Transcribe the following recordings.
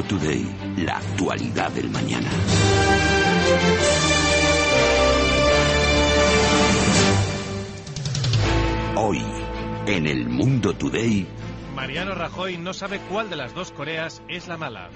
Today, la actualidad del mañana. Hoy, en el Mundo Today... Mariano Rajoy no sabe cuál de las dos Coreas es la mala.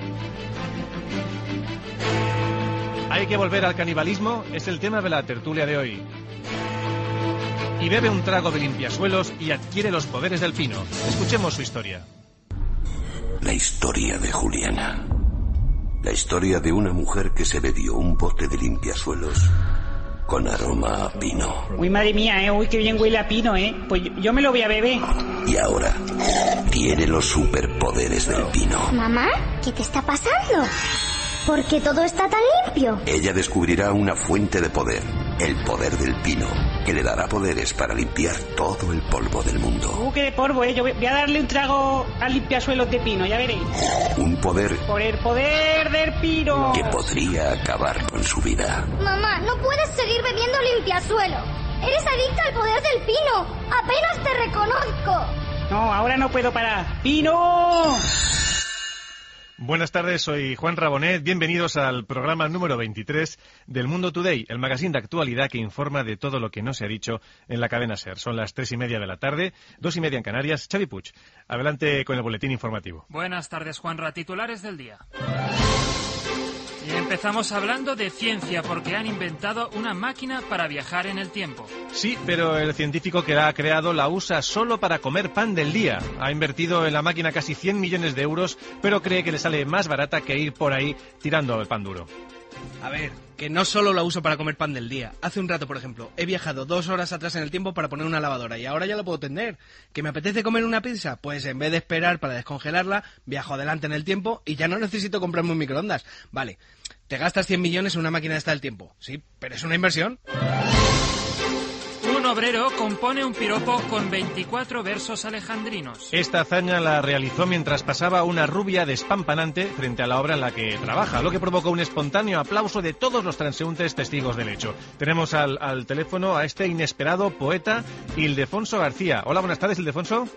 ¿Hay que volver al canibalismo? Es el tema de la tertulia de hoy. Y bebe un trago de limpiasuelos y adquiere los poderes del pino. Escuchemos su historia. La historia de Juliana. La historia de una mujer que se bebió un bote de limpiasuelos con aroma a pino. Uy, madre mía, uy, qué bien huele a pino, Pues yo me lo voy a beber. Y ahora tiene los superpoderes del pino. Mamá, ¿qué te está pasando? ¿Por qué todo está tan limpio? Ella descubrirá una fuente de poder, el poder del pino, que le dará poderes para limpiar todo el polvo del mundo. Qué de polvo, Yo voy a darle un trago al limpiasuelos de pino, ya veréis. Un poder... Por el poder del pino. Que podría acabar con su vida. Mamá, no puedes seguir bebiendo limpiasuelo. Eres adicta al poder del pino. Apenas te reconozco. No, ahora no puedo parar. ¡Pino! Buenas tardes, soy Juan Rabonet. Bienvenidos al programa número 23 del Mundo Today, el magazín de actualidad que informa de todo lo que no se ha dicho en la cadena SER. Son las 3:30 de la tarde, 2:30 en Canarias. Xavi Puig, adelante con el boletín informativo. Buenas tardes, Juanra. Titulares del día. Y empezamos hablando de ciencia, porque han inventado una máquina para viajar en el tiempo. Sí, pero el científico que la ha creado la usa solo para comer pan del día. Ha invertido en la máquina casi 100 millones de euros, pero cree que le sale más barata que ir por ahí tirando el pan duro. A ver, que no solo la uso para comer pan del día. Hace un rato, por ejemplo, he viajado 2 horas atrás en el tiempo para poner una lavadora y ahora ya lo puedo tender. ¿Que me apetece comer una pizza? Pues en vez de esperar para descongelarla, viajo adelante en el tiempo y ya no necesito comprarme un microondas. Vale, te gastas 100 millones en una máquina esta del tiempo. Sí, pero es una inversión. Un obrero compone un piropo con 24 versos alejandrinos. Esta hazaña la realizó mientras pasaba una rubia despampanante frente a la obra en la que trabaja, lo que provocó un espontáneo aplauso de todos los transeúntes testigos del hecho. Tenemos al teléfono a este inesperado poeta, Ildefonso García. Hola, buenas tardes, Ildefonso.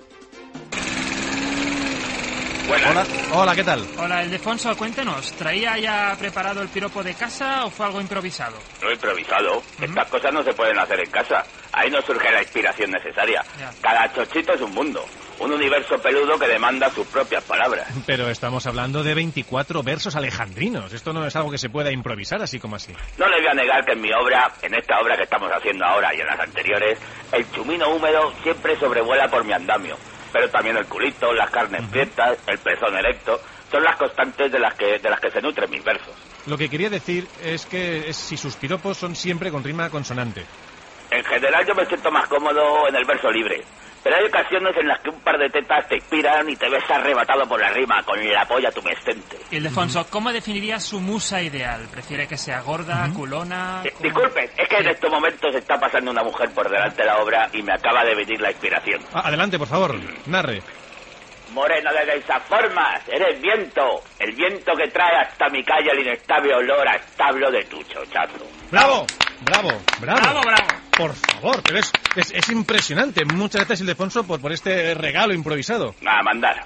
Buenas. Hola, ¿qué tal? Hola, Ildefonso, cuéntenos, ¿traía ya preparado el piropo de casa o fue algo improvisado? No improvisado. Estas cosas no se pueden hacer en casa. Ahí no surge la inspiración necesaria. Ya. Cada chochito es un mundo. Un universo peludo que demanda sus propias palabras. Pero estamos hablando de 24 versos alejandrinos. Esto no es algo que se pueda improvisar así como así. No le voy a negar que en mi obra, en esta obra que estamos haciendo ahora y en las anteriores, el chumino húmedo siempre sobrevuela por mi andamio. Pero también el culito, las carnes prietas, el pezón erecto, son las constantes de las que se nutren mis versos. Lo que quería decir es que si sus piropos son siempre con rima consonante. En general yo me siento más cómodo en el verso libre. Pero hay ocasiones en las que un par de tetas te inspiran y te ves arrebatado por la rima con la polla tumescente. Ildefonso, ¿cómo definiría su musa ideal? ¿Prefiere que sea gorda, culona...? Disculpen, es que en estos momentos está pasando una mujer por delante de la obra y me acaba de venir la inspiración. Adelante, por favor, narre. Morena de esas formas, eres viento. El viento que trae hasta mi calle el inestable olor a establo de tu chochazo. ¡Bravo! ¡Bravo! ¡Bravo! ¡Bravo, bravo! Por favor, pero es impresionante. Muchas gracias, Ildefonso, por este regalo improvisado. A mandar.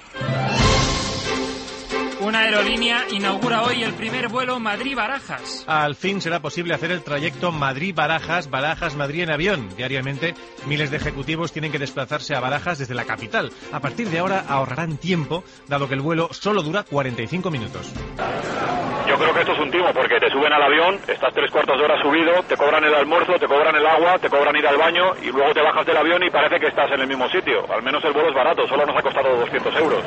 Una aerolínea inaugura hoy el primer vuelo Madrid-Barajas. Al fin será posible hacer el trayecto Madrid-Barajas, Barajas-Madrid en avión. Diariamente, miles de ejecutivos tienen que desplazarse a Barajas desde la capital. A partir de ahora ahorrarán tiempo, dado que el vuelo solo dura 45 minutos. Yo creo que esto es un timo, porque te suben al avión, estás 3/4 de hora subido, te cobran el almuerzo, te cobran el agua, te cobran ir al baño y luego te bajas del avión y parece que estás en el mismo sitio. Al menos el vuelo es barato, solo nos ha costado 200 euros.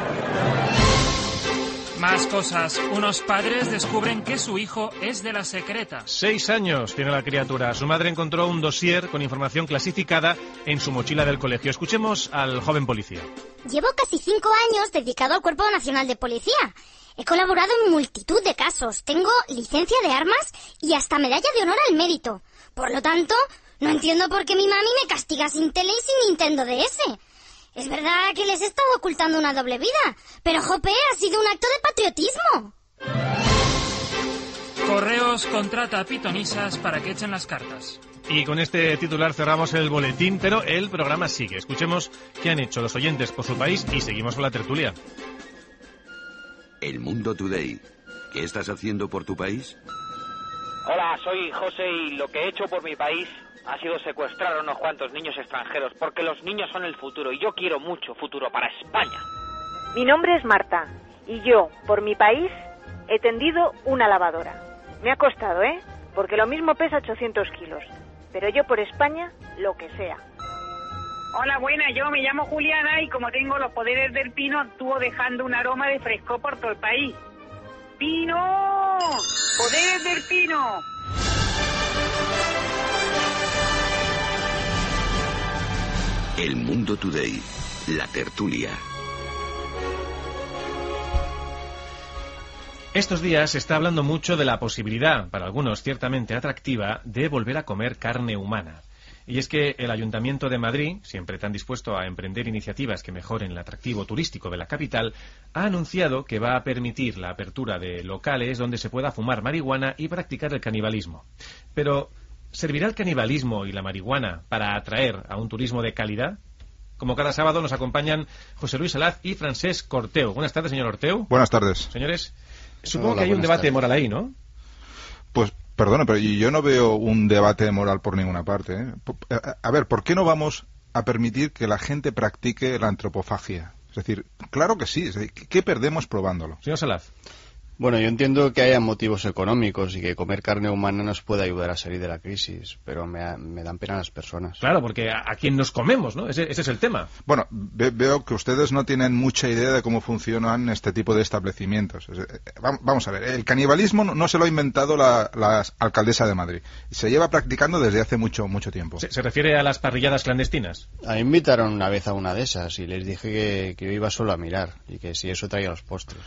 Más cosas. Unos padres descubren que su hijo es de la secreta. 6 años tiene la criatura. Su madre encontró un dossier con información clasificada en su mochila del colegio. Escuchemos al joven policía. Llevo casi 5 años dedicado al Cuerpo Nacional de Policía. He colaborado en multitud de casos. Tengo licencia de armas y hasta medalla de honor al mérito. Por lo tanto, no entiendo por qué mi mami me castiga sin tele y sin Nintendo DS. Es verdad que les he estado ocultando una doble vida, pero jope, ha sido un acto de patriotismo. Correos contrata a pitonisas para que echen las cartas. Y con este titular cerramos el boletín, pero el programa sigue. Escuchemos qué han hecho los oyentes por su país y seguimos con la tertulia. El Mundo Today. ¿Qué estás haciendo por tu país? Hola, soy José y lo que he hecho por mi país ha sido secuestrar a unos cuantos niños extranjeros, porque los niños son el futuro y yo quiero mucho futuro para España. Mi nombre es Marta y yo, por mi país, he tendido una lavadora. Me ha costado, porque lo mismo pesa 800 kilos. Pero yo por España, lo que sea. Hola, buena, yo me llamo Juliana y como tengo los poderes del pino, actúo dejando un aroma de frescor por todo el país. ¡Pino! ¡Poderes del pino! El Mundo Today. La tertulia. Estos días se está hablando mucho de la posibilidad, para algunos ciertamente atractiva, de volver a comer carne humana. Y es que el Ayuntamiento de Madrid, siempre tan dispuesto a emprender iniciativas que mejoren el atractivo turístico de la capital, ha anunciado que va a permitir la apertura de locales donde se pueda fumar marihuana y practicar el canibalismo. Pero, ¿servirá el canibalismo y la marihuana para atraer a un turismo de calidad? Como cada sábado nos acompañan José Luis Salaz y Francesc Corteu. Buenas tardes, señor Orteu. Buenas tardes. Señores, supongo que hay un debate moral ahí, ¿no? Pues, perdona, pero yo no veo un debate moral por ninguna parte, ¿eh? A ver, ¿por qué no vamos a permitir que la gente practique la antropofagia? Es decir, claro que sí. Es decir, ¿qué perdemos probándolo? Señor Salaz. Bueno, yo entiendo que haya motivos económicos y que comer carne humana nos puede ayudar a salir de la crisis, pero me dan pena las personas. Claro, porque a quién nos comemos, ¿no? Ese es el tema. Bueno, veo que ustedes no tienen mucha idea de cómo funcionan este tipo de establecimientos. Vamos a ver, el canibalismo no se lo ha inventado la alcaldesa de Madrid. Se lleva practicando desde hace mucho tiempo. ¿Se refiere a las parrilladas clandestinas? A mí me invitaron una vez a una de esas y les dije que yo iba solo a mirar y que si eso traía los postres.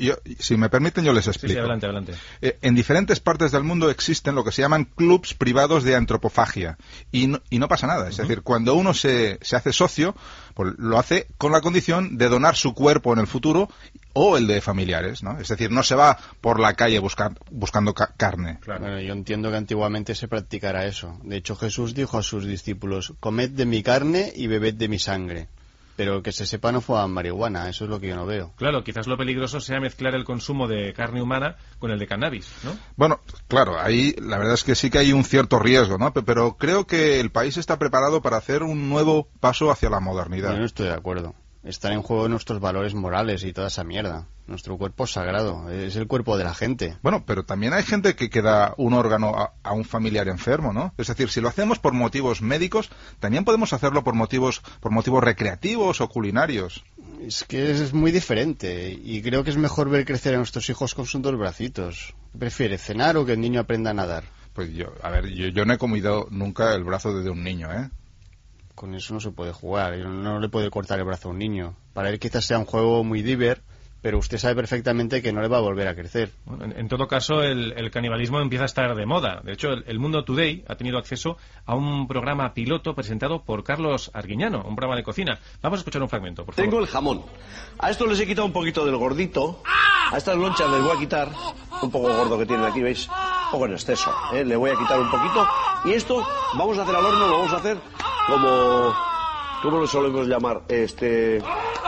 Si me permiten, yo les explico. Sí, adelante. En diferentes partes del mundo existen lo que se llaman clubs privados de antropofagia y no pasa nada. Es decir, cuando uno se hace socio, pues lo hace con la condición de donar su cuerpo en el futuro o el de familiares, ¿no? Es decir, no se va por la calle buscando carne. Claro. Bueno, yo entiendo que antiguamente se practicara eso. De hecho, Jesús dijo a sus discípulos: comed de mi carne y bebed de mi sangre. Pero que se sepa no fuman marihuana, eso es lo que yo no veo. Claro, quizás lo peligroso sea mezclar el consumo de carne humana con el de cannabis, ¿no? Bueno, claro, ahí la verdad es que sí que hay un cierto riesgo, ¿no? Pero creo que el país está preparado para hacer un nuevo paso hacia la modernidad. Yo no estoy de acuerdo. Están en juego nuestros valores morales y toda esa mierda. Nuestro cuerpo es sagrado, es el cuerpo de la gente. Bueno, pero también hay gente que da un órgano a un familiar enfermo, ¿no? Es decir, si lo hacemos por motivos médicos, también podemos hacerlo por motivos recreativos o culinarios. Es que es muy diferente y creo que es mejor ver crecer a nuestros hijos con sus dos bracitos. ¿Qué prefiere, cenar o que el niño aprenda a nadar? Pues yo no he comido nunca el brazo de un niño, ¿eh? Con eso no se puede jugar, no le puede cortar el brazo a un niño. Para él quizás sea un juego muy divertido, pero usted sabe perfectamente que no le va a volver a crecer. Bueno, en todo caso, el canibalismo empieza a estar de moda. De hecho, el Mundo Today ha tenido acceso a un programa piloto presentado por Carlos Arguiñano, un programa de cocina. Vamos a escuchar un fragmento, por favor. Tengo el jamón. A esto les he quitado un poquito del gordito. A estas lonchas les voy a quitar un poco gordo que tienen aquí, ¿veis? Un poco en exceso, ¿eh? Le voy a quitar un poquito. Y esto vamos a hacer al horno, lo vamos a hacer como... ¿Cómo lo solemos llamar? Ay, que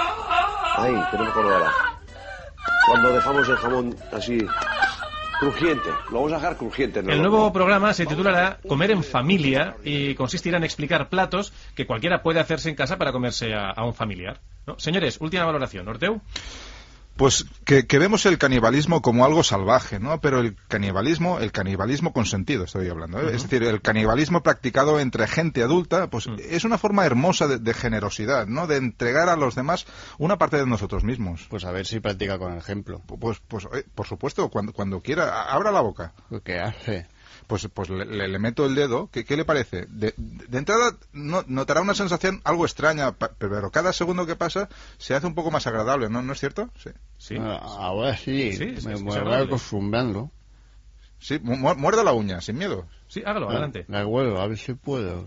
no me acuerdo ahora. Cuando dejamos el jamón así crujiente, lo vamos a dejar crujiente. El nuevo programa se titulará Comer en Familia y consistirá en explicar platos que cualquiera puede hacerse en casa para comerse a un familiar, ¿no? Señores, última valoración. ¿Orteu? Pues que vemos el canibalismo como algo salvaje, ¿no? Pero el canibalismo consentido, estoy hablando, ¿eh? Es decir, el canibalismo practicado entre gente adulta, pues es una forma hermosa de generosidad, ¿no? De entregar a los demás una parte de nosotros mismos. Pues a ver si practica con ejemplo. Pues por supuesto, cuando quiera, abra la boca. ¿Qué hace? Pues le meto el dedo. ¿Qué le parece? De entrada notará una sensación algo extraña, pero cada segundo que pasa se hace un poco más agradable, ¿no es cierto? Sí. Ahora sí, me voy acostumbrando. Sí, muerda la uña, sin miedo. Sí, hágalo, adelante. La huevo, a ver si puedo.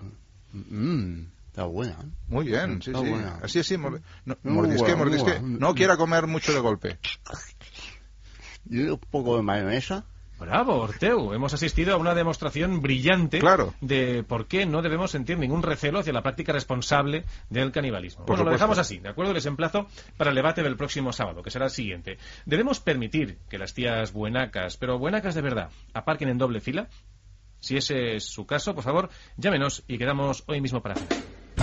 Está buena. Muy bien, sí. Buena. Así, mordisque. No quiera comer mucho de golpe. Y un poco de mayonesa. Bravo, Orteu. Hemos asistido a una demostración brillante de por qué no debemos sentir ningún recelo hacia la práctica responsable del canibalismo. Bueno, lo dejamos así, ¿de acuerdo? Les emplazo para el debate del próximo sábado, que será el siguiente. ¿Debemos permitir que las tías buenacas, pero buenacas de verdad, aparquen en doble fila? Si ese es su caso, por favor, llámenos y quedamos hoy mismo para cenar.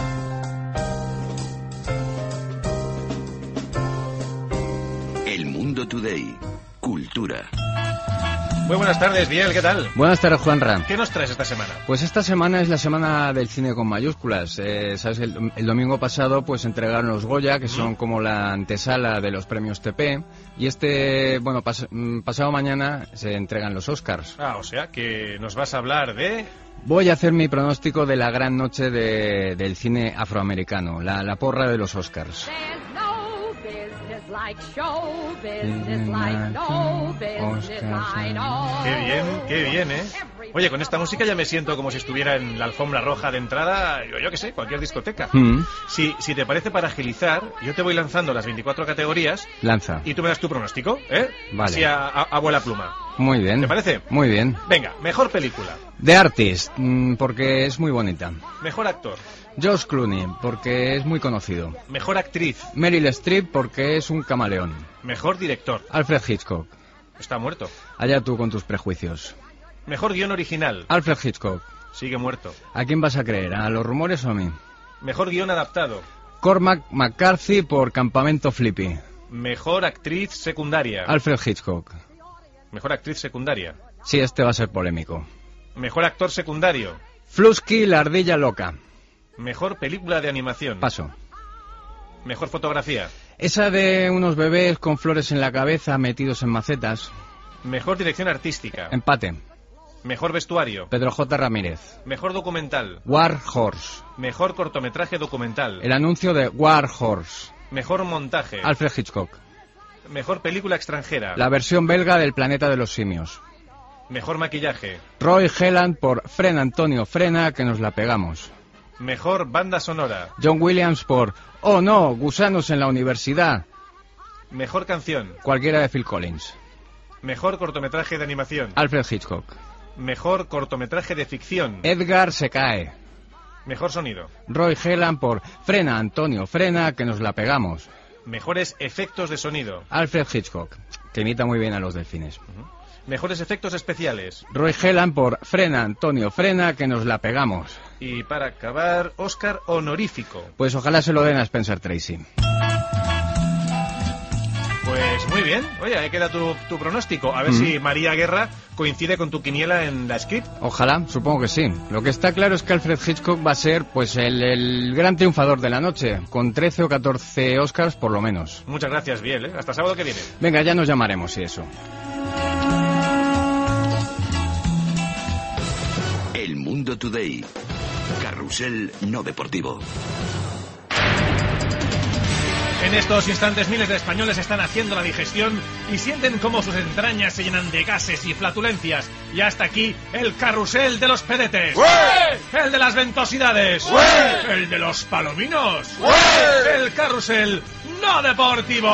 El Mundo Today. Cultura. Muy buenas tardes, Biel, ¿qué tal? Buenas tardes, Juanra. ¿Qué nos traes esta semana? Pues esta semana es la semana del cine con mayúsculas. Sabes, el domingo pasado pues entregaron los Goya, que son como la antesala de los premios TP, y pasado mañana se entregan los Oscars. O sea, que nos vas a hablar de... Voy a hacer mi pronóstico de la gran noche del cine afroamericano, la porra de los Oscars. Qué bien, ¿eh? Oye, con esta música ya me siento como si estuviera en la alfombra roja de entrada, yo qué sé, cualquier discoteca. Si te parece, para agilizar, yo te voy lanzando las 24 categorías. Lanza. Y tú me das tu pronóstico, ¿eh? Vale. Así a vuela pluma. Muy bien. ¿Te parece? Muy bien. Venga, mejor película. The Artist, porque es muy bonita. Mejor actor. George Clooney, porque es muy conocido. Mejor actriz. Meryl Streep, porque es un camaleón. Mejor director. Alfred Hitchcock. Está muerto. Allá tú con tus prejuicios. Mejor guión original. Alfred Hitchcock. Sigue muerto. ¿A quién vas a creer? ¿A los rumores o a mí? Mejor guión adaptado. Cormac McCarthy por Campamento Flippy. Mejor actriz secundaria. Alfred Hitchcock. Mejor actriz secundaria. Sí, este va a ser polémico. Mejor actor secundario. Flusky, la ardilla loca. Mejor película de animación. Paso. Mejor fotografía. Esa de unos bebés con flores en la cabeza metidos en macetas. Mejor dirección artística. Empate. Mejor vestuario. Pedro J. Ramírez. Mejor documental. War Horse. Mejor cortometraje documental. El anuncio de War Horse. Mejor montaje. Alfred Hitchcock. Mejor película extranjera. La versión belga del Planeta de los Simios. Mejor maquillaje. Roy Helland por Frena Antonio Frena, que nos la pegamos. Mejor banda sonora. John Williams por Oh no, gusanos en la universidad. Mejor canción. Cualquiera de Phil Collins. Mejor cortometraje de animación. Alfred Hitchcock. Mejor cortometraje de ficción. Edgar se cae. Mejor sonido. Roy Helland por Frena Antonio Frena, que nos la pegamos. Mejores efectos de sonido. Alfred Hitchcock, que imita muy bien a los delfines. Mejores efectos especiales. Roy Helland por Frena Antonio Frena, que nos la pegamos. Y para acabar, Oscar honorífico. Pues ojalá se lo den a Spencer Tracy. Pues muy bien. Oye, ahí queda tu pronóstico. A ver si María Guerra coincide con tu quiniela en la script. Ojalá, supongo que sí. Lo que está claro es que Alfred Hitchcock va a ser pues el gran triunfador de la noche, con 13 o 14 Oscars por lo menos. Muchas gracias, Biel, ¿eh? Hasta sábado que viene. Venga, ya nos llamaremos y eso. El Mundo Today. Carrusel no deportivo. En estos instantes miles de españoles están haciendo la digestión y sienten cómo sus entrañas se llenan de gases y flatulencias. Y hasta aquí el carrusel de los pedetes. ¡Ué! El de las ventosidades. ¡Ué! El de los palominos. ¡Ué! El carrusel no deportivo.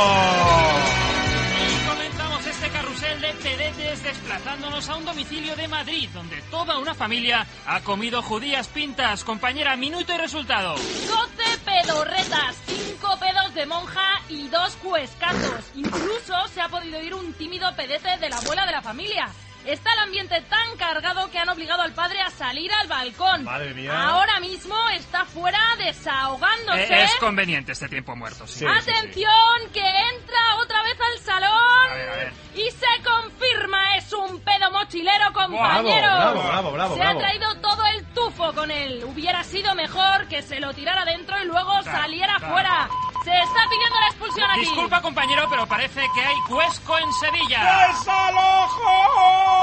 Este carrusel de pedetes desplazándonos a un domicilio de Madrid, donde toda una familia ha comido judías pintas. Compañera, minuto y resultado. 12 pedorretas, 5 pedos de monja y 2 cuescatos. Incluso se ha podido ir un tímido pedete de la abuela de la familia. Está el ambiente tan cargado que han obligado al padre a salir al balcón. Madre mía. Ahora mismo está fuera desahogándose. Es conveniente este tiempo muerto, sí. ¡Atención! Que entra otra vez al salón. A ver. Y se confirma, es un pedo mochilero, compañero. Bravo. Se ha traído todo el tufo con él. Hubiera sido mejor que se lo tirara dentro y luego saliera fuera. Se está pidiendo la expulsión aquí. Disculpa, compañero, pero parece que hay cuesco en Sevilla. ¡Desalojo!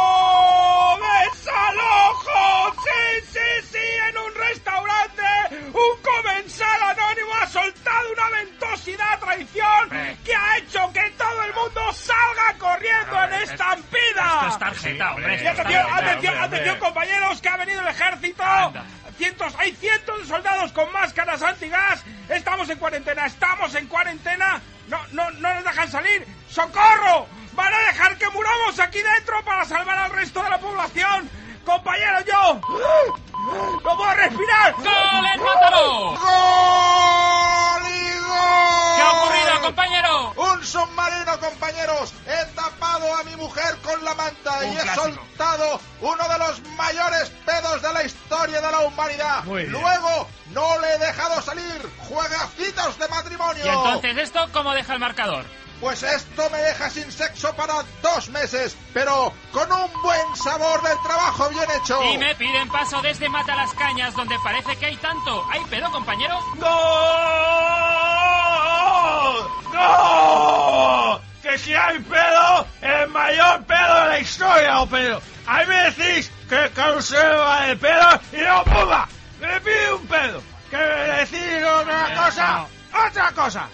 ¡Desalojo! Sí, en un restaurante un comensal anónimo ha soltado una ventosidad traición que ha hecho que todo el mundo salga corriendo en estampida. Esto es tarjeta, hombre. Y atención, compañeros, que ha venido el ejército. Hay cientos de soldados con máscaras antigas. Estamos en cuarentena. No nos dejan salir. ¡Socorro! ¿Van a dejar que muramos aquí dentro para salvar al resto de la población? ¡Compañeros, yo! ¡No puedo respirar! ¡Gol en Mátalo! ¡Gol y gol! ¿Qué ha ocurrido, compañero? ¡Un submarino, compañeros! He tapado a mi mujer con la manta y he soltado uno de los mayores pedos de la historia de la humanidad. Luego, no le he dejado salir. ¡Juegacitos de matrimonio! ¿Y entonces esto cómo deja el marcador? Pues esto me deja sin sexo para 2 meses, pero con un buen sabor del trabajo bien hecho. Y me piden paso desde Matalascañas, donde parece que hay tanto. ¿Hay pedo, compañero? ¡No! ¡No! ¡Que si hay pedo, el mayor pedo de la historia, o pedo! Ahí me decís que Carusel va de pedo y no pumba. Me pide un pedo. Que me decís otra cosa. ¡Otra cosa!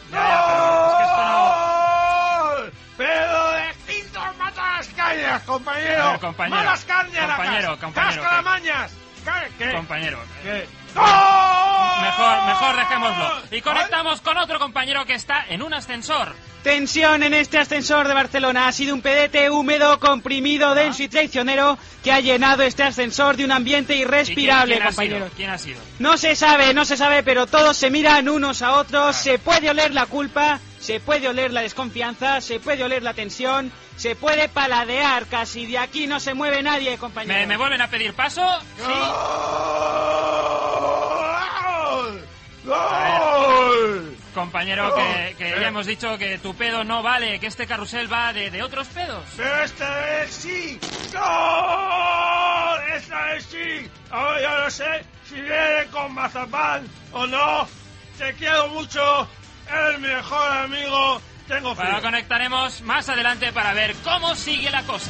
¡Gol! ¡Pedo de Quintos Matalascañas, compañero! ¡Malascañas! ¡Cascaramañas! ¿Qué? Compañero. ¿Qué? Mejor dejémoslo. Y conectamos con otro compañero que está en un ascensor. Tensión en este ascensor de Barcelona. Ha sido un pedete húmedo, comprimido, denso y traicionero que ha llenado este ascensor de un ambiente irrespirable, compañeros. ¿Quién ha sido? No se sabe, pero todos se miran unos a otros. Se puede oler la culpa, se puede oler la desconfianza, se puede oler la tensión, se puede paladear casi. De aquí no se mueve nadie, compañeros. ¿Me vuelven a pedir paso? Sí. ¡Gol! Compañero, que ya hemos dicho que tu pedo no vale, que este carrusel va de otros pedos. Pero esta vez sí. ¡Gol! Esta vez sí. Ahora ya no sé si viene con mazapán o no. Te quiero mucho. Eres mi mejor amigo. Tengo frío. Ahora conectaremos más adelante para ver cómo sigue la cosa.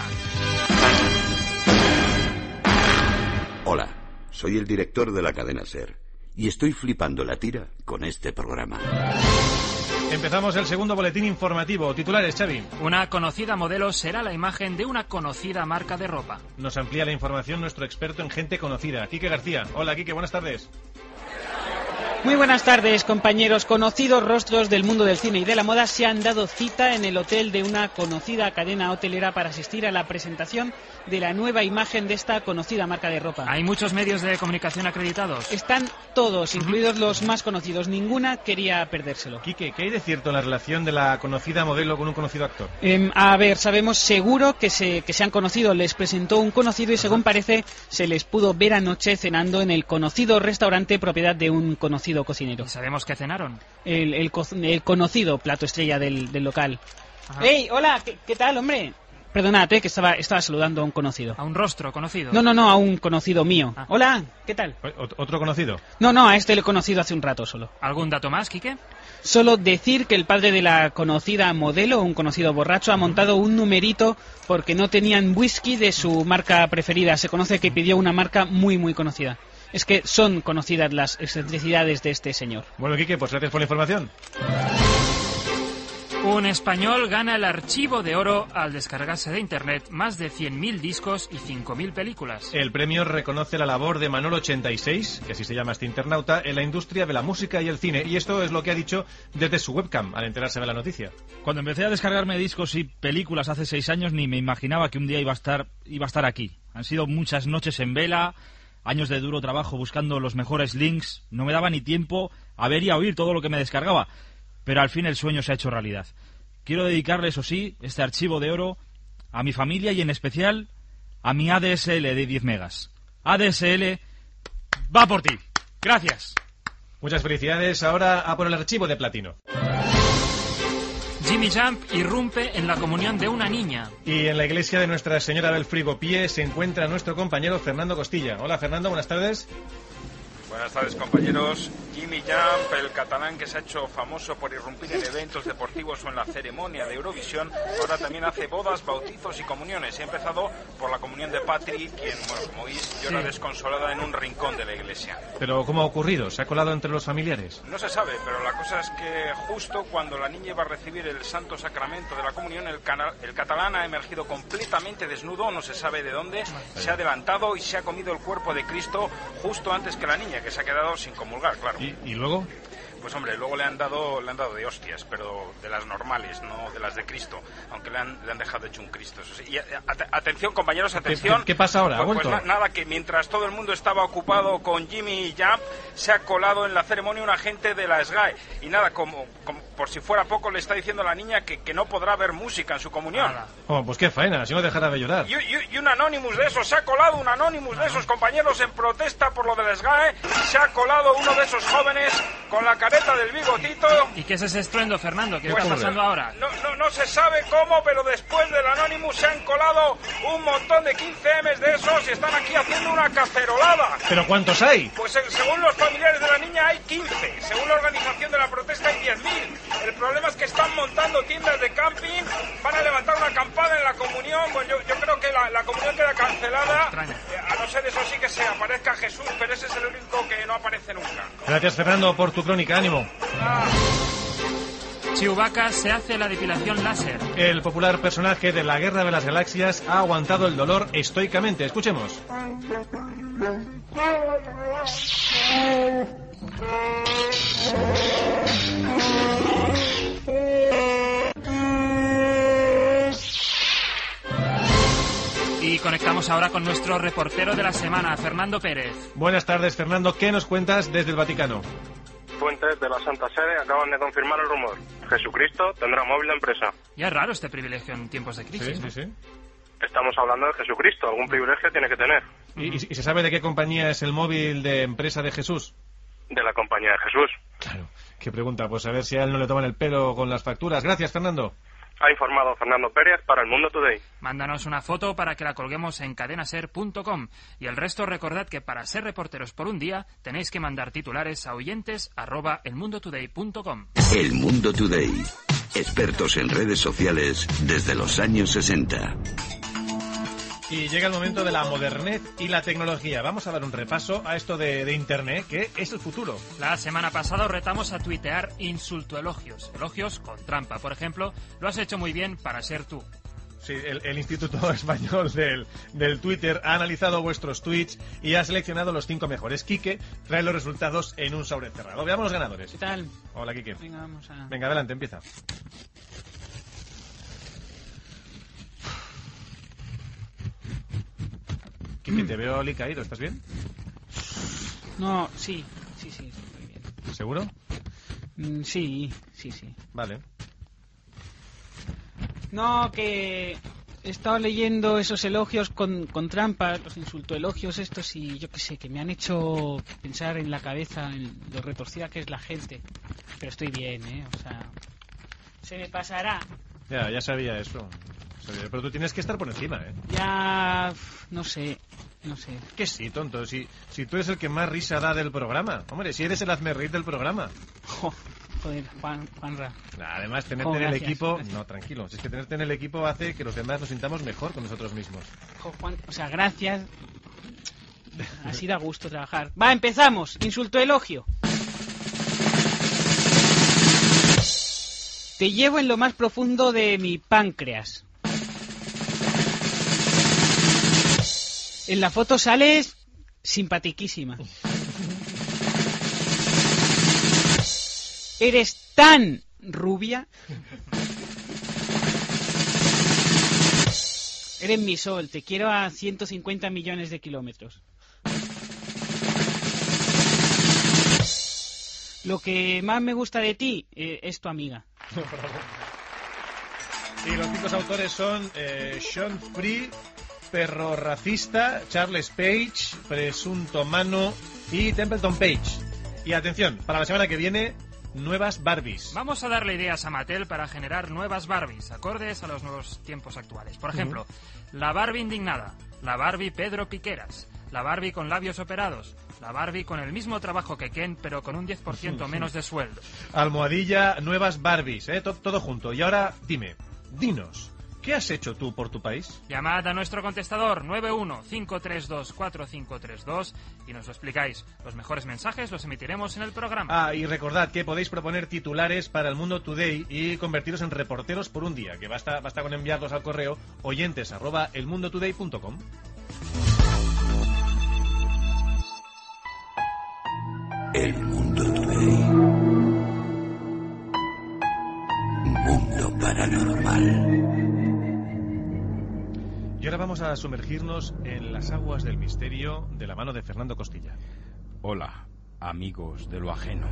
Hola, soy el director de la cadena SER. Y estoy flipando la tira con este programa. Empezamos el segundo boletín informativo. Titulares, Xavi. Una conocida modelo será la imagen de una conocida marca de ropa. Nos amplía la información nuestro experto en gente conocida, Quique García. Hola, Quique, buenas tardes. Muy buenas tardes, compañeros. Conocidos rostros del mundo del cine y de la moda se han dado cita en el hotel de una conocida cadena hotelera para asistir a la presentación de la nueva imagen de esta conocida marca de ropa. ¿Hay muchos medios de comunicación acreditados? Están todos, incluidos los más conocidos. Ninguna quería perdérselo. Quique, ¿qué hay de cierto en la relación de la conocida modelo con un conocido actor? A ver, sabemos seguro que se han conocido. Les presentó un conocido y según parece se les pudo ver anoche cenando en el conocido restaurante propiedad de un conocido cocinero. ¿Sabemos qué cenaron? El conocido plato estrella del local. Ajá. ¡Ey, hola! ¿Qué tal, hombre? Perdónate, que estaba saludando a un conocido. ¿A un rostro conocido? No, a un conocido mío. Ah. Hola, ¿qué tal? ¿Otro conocido? No, a este le he conocido hace un rato solo. ¿Algún dato más, Quique? Solo decir que el padre de la conocida modelo, un conocido borracho, ha montado un numerito porque no tenían whisky de su marca preferida. Se conoce que pidió una marca muy, muy conocida. Es que son conocidas las excentricidades de este señor. Bueno, Quique, pues gracias por la información. Un español gana el Archivo de Oro al descargarse de Internet más de 100.000 discos y 5.000 películas. El premio reconoce la labor de Manolo86, que así se llama este internauta, en la industria de la música y el cine. Y esto es lo que ha dicho desde su webcam al enterarse de la noticia. Cuando empecé a descargarme discos y películas hace 6 años ni me imaginaba que un día iba a estar aquí. Han sido muchas noches en vela, años de duro trabajo buscando los mejores links. No me daba ni tiempo a ver y a oír todo lo que me descargaba. Pero al fin el sueño se ha hecho realidad. Quiero dedicarle, eso sí, este Archivo de Oro a mi familia y en especial a mi ADSL de 10 megas. ADSL, va por ti. Gracias. Muchas felicidades. Ahora a por el Archivo de Platino. Jimmy Jump irrumpe en la comunión de una niña. Y en la iglesia de Nuestra Señora del Frigopié se encuentra nuestro compañero Fernando Costilla. Hola, Fernando, buenas tardes. Buenas tardes, compañeros. Jimmy Jump, el catalán que se ha hecho famoso por irrumpir en eventos deportivos o en la ceremonia de Eurovisión, ahora también hace bodas, bautizos y comuniones. He empezado por la comunión de Patri, quien, bueno, como veis, llora desconsolada en un rincón de la iglesia. ¿Pero cómo ha ocurrido? ¿Se ha colado entre los familiares? No se sabe, pero la cosa es que justo cuando la niña iba a recibir el santo sacramento de la comunión, el catalán ha emergido completamente desnudo, no se sabe de dónde, se ha adelantado y se ha comido el cuerpo de Cristo justo antes que la niña, que se ha quedado sin comulgar, claro. ¿Y luego? Pues hombre, luego le han dado de hostias, pero de las normales, no de las de Cristo, aunque le han dejado hecho un Cristo. Eso sí. Y atención, compañeros, atención. ¿Qué pasa ahora? ¿Ha Pues vuelto? nada, que mientras todo el mundo estaba ocupado con Jimmy Jump, se ha colado en la ceremonia un agente de la SGAE. Y nada, como por si fuera poco, le está diciendo a la niña que no podrá ver música en su comunión. Oh, pues qué faena, si no dejará de llorar. Y un Anonymous de esos, se ha colado un Anonymous de esos, compañeros, en protesta por lo del SGAE. Se ha colado uno de esos jóvenes con la careta del bigotito. ¿Y qué es ese estruendo, Fernando? ¿Qué está Pues, pasando ahora? No se sabe cómo, pero después del Anonymous se han colado un montón de 15Ms de esos y están aquí haciendo una cacerolada. ¿Pero cuántos hay? Pues según los familiares de la niña hay 15. Según la organización de la protesta hay 10.000. El problema es que están montando tiendas de camping, van a levantar una campana en la comunión. Pues yo creo que la comunión queda cancelada. A no ser eso sí que se aparezca Jesús, pero ese es el único que no aparece nunca. Gracias, Fernando, por tu crónica. Ánimo. Chewbacca se hace la depilación láser. El popular personaje de la Guerra de las Galaxias ha aguantado el dolor estoicamente. Escuchemos. Y conectamos ahora con nuestro reportero de la semana, Fernando Pérez. Buenas tardes, Fernando. ¿Qué nos cuentas desde el Vaticano? Fuentes de la Santa Sede acaban de confirmar el rumor. Jesucristo tendrá móvil de empresa. Ya es raro este privilegio en tiempos de crisis. Sí. Estamos hablando de Jesucristo. Algún privilegio tiene que tener. ¿Y se sabe de qué compañía es el móvil de empresa de Jesús? De la compañía de Jesús. Claro. Qué pregunta. Pues a ver si a él no le toman el pelo con las facturas. Gracias, Fernando. Ha informado Fernando Pérez para El Mundo Today. Mándanos una foto para que la colguemos en cadenaser.com. Y el resto, recordad que para ser reporteros por un día tenéis que mandar titulares a oyentes@elmundotoday.com. El Mundo Today. Expertos en redes sociales desde los años 60. Y llega el momento de la modernez y la tecnología. Vamos a dar un repaso a esto de Internet, que es el futuro. La semana pasada os retamos a tuitear insultoelogios. Elogios con trampa. Por ejemplo, lo has hecho muy bien para ser tú. Sí, el Instituto Español del Twitter ha analizado vuestros tweets y ha seleccionado los 5 mejores. Quique trae los resultados en un sobre cerrado. Veamos los ganadores. ¿Qué tal? Hola, Quique. Venga, vamos a... Venga, adelante, empieza. Quique, te veo caído. ¿Estás bien? No, sí, estoy bien. ¿Seguro? Sí. Vale. No, que he estado leyendo esos elogios con trampas, los insultoelogios estos, y yo qué sé, que me han hecho pensar en la cabeza en lo retorcida que es la gente. Pero estoy bien, o sea, se me pasará. Ya sabía eso. Pero tú tienes que estar por encima, Ya, no sé. Que sí, tonto, si tú eres el que más risa da del programa. Hombre, si eres el hazmerreír del programa. Joder, Juanra. Además, tenerte en el equipo... Gracias. No, tranquilo. Si es que tenerte en el equipo hace que los demás nos sintamos mejor con nosotros mismos. Juan, o sea, gracias. Así da gusto trabajar. Va, empezamos. Insultoelogio. Te llevo en lo más profundo de mi páncreas. En la foto sales simpatiquísima. Eres tan rubia. Eres mi sol, te quiero a 150 millones de kilómetros. Lo que más me gusta de ti es tu amiga. Y los 5 autores son Sean Free, Perro Racista, Charles Page, Presunto Mano y Templeton Page. Y atención, para la semana que viene, nuevas Barbies. Vamos a darle ideas a Mattel para generar nuevas Barbies, acordes a los nuevos tiempos actuales. Por ejemplo, la Barbie indignada, la Barbie Pedro Piqueras, la Barbie con labios operados, la Barbie con el mismo trabajo que Ken, pero con un 10% menos de sueldo. Almohadilla, nuevas Barbies, todo junto. Y ahora, dinos, ¿qué has hecho tú por tu país? Llamad a nuestro contestador 915324532 y nos lo explicáis. Los mejores mensajes los emitiremos en el programa. Y recordad que podéis proponer titulares para El Mundo Today y convertiros en reporteros por un día, que basta con enviarlos al correo oyentes@elmundotoday.com. El Mundo Today. paranormal. Y ahora vamos a sumergirnos en las aguas del misterio de la mano de Fernando Costilla. Hola, amigos de lo ajeno.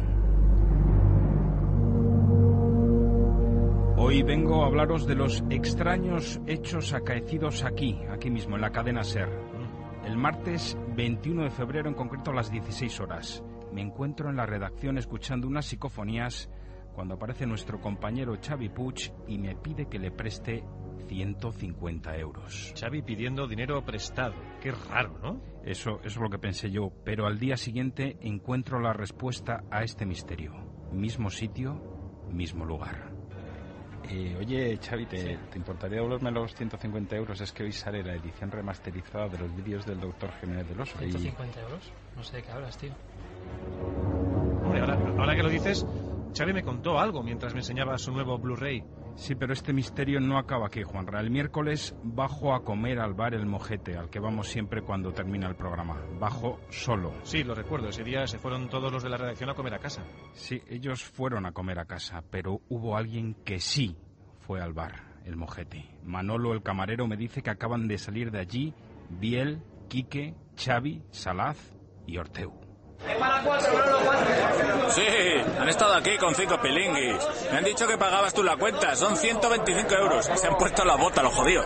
Hoy vengo a hablaros de los extraños hechos acaecidos aquí mismo, en la cadena SER. El martes 21 de febrero, en concreto a las 16 horas, me encuentro en la redacción escuchando unas psicofonías cuando aparece nuestro compañero Xavi Puig y me pide que le preste 150 euros. Xavi pidiendo dinero prestado. Qué raro, ¿no? Eso es lo que pensé yo, pero al día siguiente encuentro la respuesta a este misterio. Mismo sitio, mismo lugar. Oye, Xavi, ¿te importaría devolverme los 150 euros? Es que hoy sale la edición remasterizada de los vídeos del Dr. Jiménez del Oso. ¿150 euros? No sé de qué hablas, tío. Hombre, ahora que lo dices, Xavi me contó algo mientras me enseñaba su nuevo Blu-ray. Sí, pero este misterio no acaba aquí, Juanra. El miércoles bajo a comer al bar El Mojete, al que vamos siempre cuando termina el programa. Bajo solo. Sí, lo recuerdo. Ese día se fueron todos los de la redacción a comer a casa. Sí, ellos fueron a comer a casa, pero hubo alguien que sí fue al bar El Mojete. Manolo, el camarero, me dice que acaban de salir de allí Biel, Quique, Xavi, Salaz y Orteu. Sí, han estado aquí con 5 pilinguis. Me han dicho que pagabas tú la cuenta. Son 125 euros. Se han puesto la bota, los jodidos.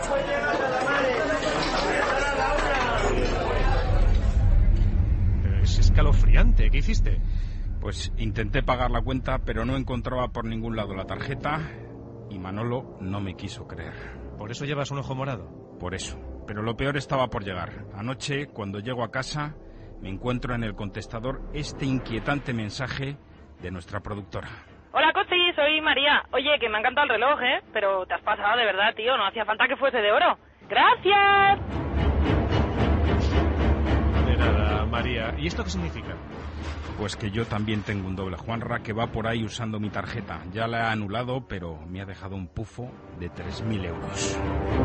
Pero es escalofriante. ¿Qué hiciste? Pues intenté pagar la cuenta, pero no encontraba por ningún lado la tarjeta y Manolo no me quiso creer. ¿Por eso llevas un ojo morado? Por eso. Pero lo peor estaba por llegar. Anoche, cuando llego a casa, me encuentro en el contestador este inquietante mensaje de nuestra productora. Hola, Costi, soy María. Oye, que me ha encantado el reloj, ¿eh? Pero te has pasado de verdad, tío. No hacía falta que fuese de oro. ¡Gracias! De nada, María. ¿Y esto qué significa? Pues que yo también tengo un doble Juanra que va por ahí usando mi tarjeta. Ya la he anulado, pero me ha dejado un pufo de 3.000 euros.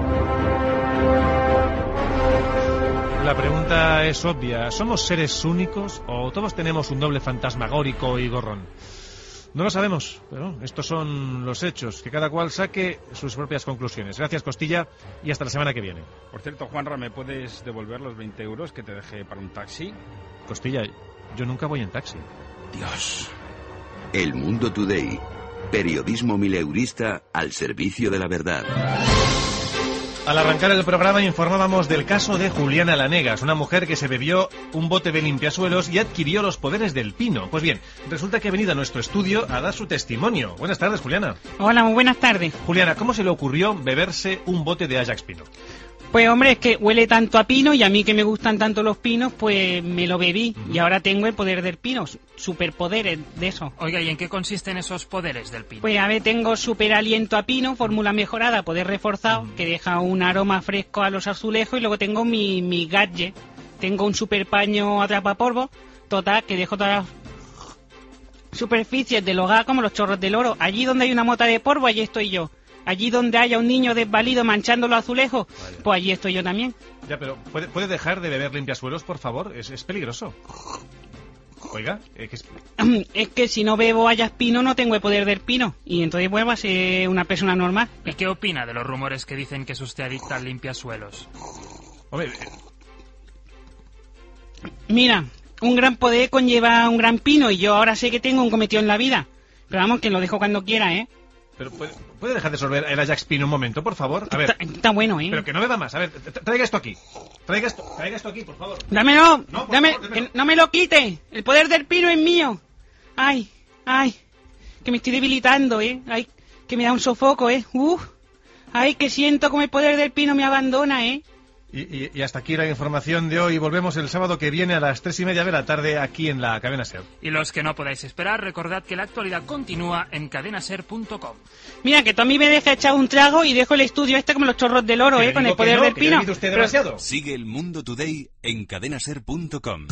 La pregunta es obvia. ¿Somos seres únicos o todos tenemos un doble fantasmagórico y gorrón? No lo sabemos, pero estos son los hechos. Que cada cual saque sus propias conclusiones. Gracias, Costilla, y hasta la semana que viene. Por cierto, Juanra, ¿me puedes devolver los 20 euros que te dejé para un taxi? Costilla, yo nunca voy en taxi. Dios. El Mundo Today. Periodismo mileurista al servicio de la verdad. Al arrancar el programa informábamos del caso de Juliana Lanegas, una mujer que se bebió un bote de limpiasuelos y adquirió los poderes del pino. Pues bien, resulta que ha venido a nuestro estudio a dar su testimonio. Buenas tardes, Juliana. Hola, muy buenas tardes. Juliana, ¿cómo se le ocurrió beberse un bote de Ajax Pino? Pues hombre, es que huele tanto a pino y a mí que me gustan tanto los pinos, pues me lo bebí y ahora tengo el poder del pino, superpoderes de eso. Oiga, ¿y en qué consisten esos poderes del pino? Pues a ver, tengo super aliento a pino, fórmula mejorada, poder reforzado, que deja un aroma fresco a los azulejos, y luego tengo mi gadget, tengo un super paño atrapapolvo, total, que dejo todas las superficies del hogar como los chorros del oro. Allí donde hay una mota de polvo, allí estoy yo. Allí donde haya un niño desvalido manchando los azulejos, pues allí estoy yo también. Ya, pero ¿puede dejar de beber limpiasuelos, por favor? Es peligroso. Oiga, es que si no bebo Ajax Pino no tengo el poder del pino, y entonces vuelvo a ser una persona normal. ¿Y qué opina de los rumores que dicen que es usted adicta al limpiasuelos? Hombre, mira, un gran poder conlleva un gran pino, y yo ahora sé que tengo un cometido en la vida. Pero vamos, que lo dejo cuando quiera, ¿eh? Pero ¿puede dejar de sorber el Ajax Pino un momento, por favor? A ver. Está bueno, ¿eh? Pero que no beba más. A ver, traiga esto aquí. Traiga esto aquí, por favor. ¡Dámelo! No, ¡Dame! favor, ¡Que no me lo quite! ¡El poder del pino es mío! ¡Ay! ¡Ay! Que me estoy debilitando, ¿eh? ¡Ay! Que me da un sofoco, ¿eh? ¡Ay! Que siento como el poder del pino me abandona, ¿eh? Y hasta aquí la información de hoy. Volvemos el sábado que viene a las 3:30 de la tarde aquí en la Cadena SER. Y los que no podáis esperar, recordad que la actualidad continúa en cadenaser.com. Mira, que tú a mí me deja echar un trago y dejo el estudio este como los chorros del oro, con el poder del pino. Sigue el Mundo Today en cadenaser.com.